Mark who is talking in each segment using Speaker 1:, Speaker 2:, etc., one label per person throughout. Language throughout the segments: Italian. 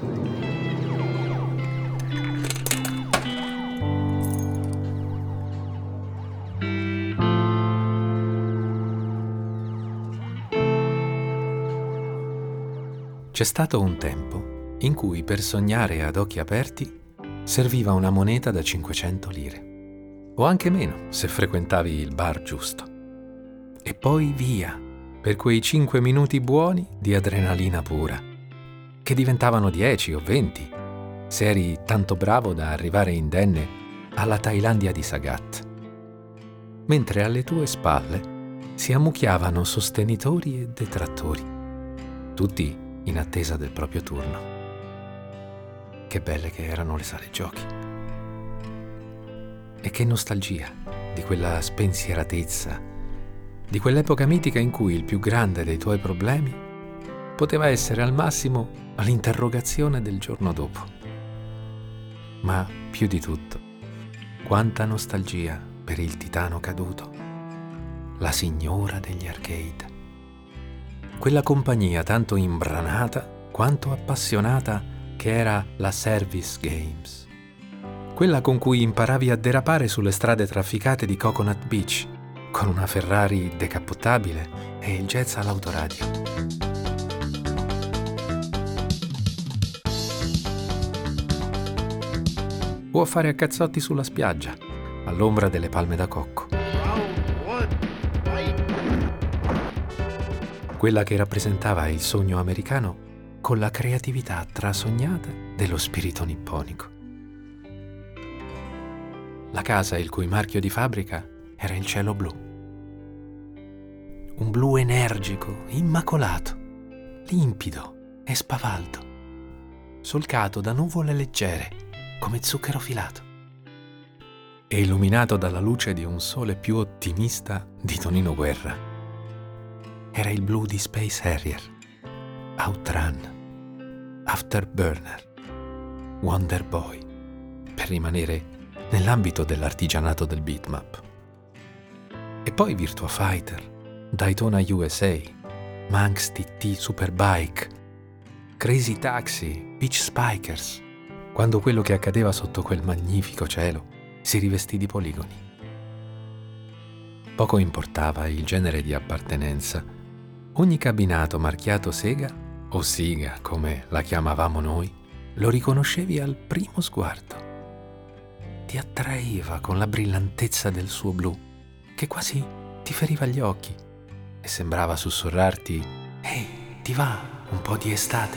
Speaker 1: C'è stato un tempo in cui per sognare ad occhi aperti serviva una moneta da 500 lire, o anche meno se frequentavi il bar giusto. E poi via, per quei 5 minuti buoni di adrenalina pura, che diventavano 10 o 20, se eri tanto bravo da arrivare indenne alla Thailandia di Sagat. Mentre alle tue spalle si ammucchiavano sostenitori e detrattori, tutti in attesa del proprio turno. Che belle che erano le sale giochi. E che nostalgia di quella spensieratezza, di quell'epoca mitica in cui il più grande dei tuoi problemi poteva essere al massimo l'interrogazione del giorno dopo. Ma più di tutto, quanta nostalgia per il titano caduto, la signora degli arcade. Quella compagnia tanto imbranata quanto appassionata che era la Service Games. Quella con cui imparavi a derapare sulle strade trafficate di Coconut Beach, con una Ferrari decappottabile e il jazz all'autoradio. O a fare a cazzotti sulla spiaggia, all'ombra delle palme da cocco. Quella che rappresentava il sogno americano con la creatività trasognata dello spirito nipponico. La casa il cui marchio di fabbrica era il cielo blu. Un blu energico, immacolato, limpido e spavaldo, solcato da nuvole leggere come zucchero filato e illuminato dalla luce di un sole più ottimista di Tonino Guerra. Era il blu di Space Harrier, Outrun, Afterburner, Wonder Boy, per rimanere nell'ambito dell'artigianato del beatmap. E poi Virtua Fighter, Daytona USA, Manx TT Superbike, Crazy Taxi, Beach Spikers, quando quello che accadeva sotto quel magnifico cielo si rivestì di poligoni. Poco importava il genere di appartenenza. Ogni cabinato marchiato Sega, o Siga come la chiamavamo noi, lo riconoscevi al primo sguardo. Ti attraeva con la brillantezza del suo blu, che quasi ti feriva gli occhi e sembrava sussurrarti: «Ehi, ti va un po' di estate?»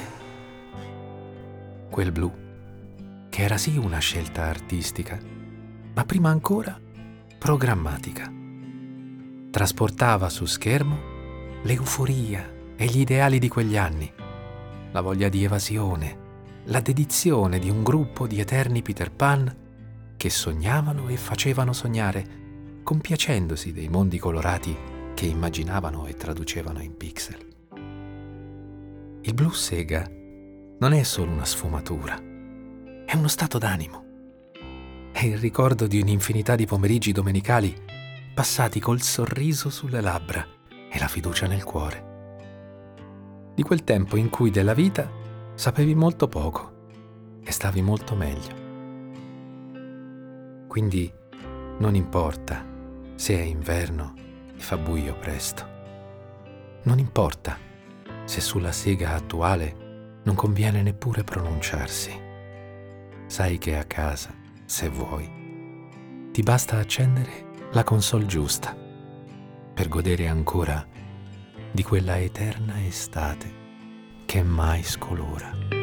Speaker 1: Quel blu, che era sì una scelta artistica, ma prima ancora programmatica. Trasportava su schermo l'euforia e gli ideali di quegli anni, la voglia di evasione, la dedizione di un gruppo di eterni Peter Pan che sognavano e facevano sognare, compiacendosi dei mondi colorati che immaginavano e traducevano in pixel. Il blu Sega non è solo una sfumatura, è uno stato d'animo. È il ricordo di un'infinità di pomeriggi domenicali passati col sorriso sulle labbra e la fiducia nel cuore. Di quel tempo in cui della vita sapevi molto poco e stavi molto meglio. Quindi non importa se è inverno e fa buio presto. Non importa se sulla Sega attuale non conviene neppure pronunciarsi. Sai che a casa, se vuoi, ti basta accendere la console giusta per godere ancora di quella eterna estate che mai scolora.